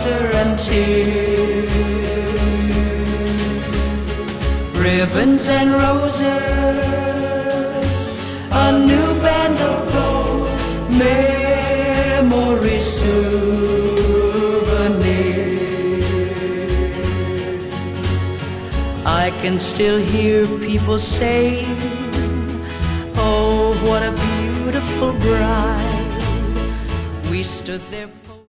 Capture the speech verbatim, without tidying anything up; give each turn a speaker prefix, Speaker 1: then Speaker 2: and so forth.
Speaker 1: laughter and tears, ribbons and roses, a new band of gold, memory souvenir. I can still hear people say, oh, what a beautiful bride. We stood there.